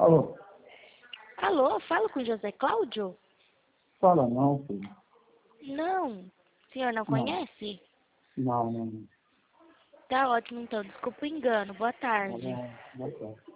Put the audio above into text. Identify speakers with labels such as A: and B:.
A: Alô?
B: Alô, falo com José Cláudio?
A: Fala não, filho.
B: Não, o senhor não conhece?
A: Não.
B: Tá ótimo então, desculpa o engano, boa tarde.
A: Boa tarde.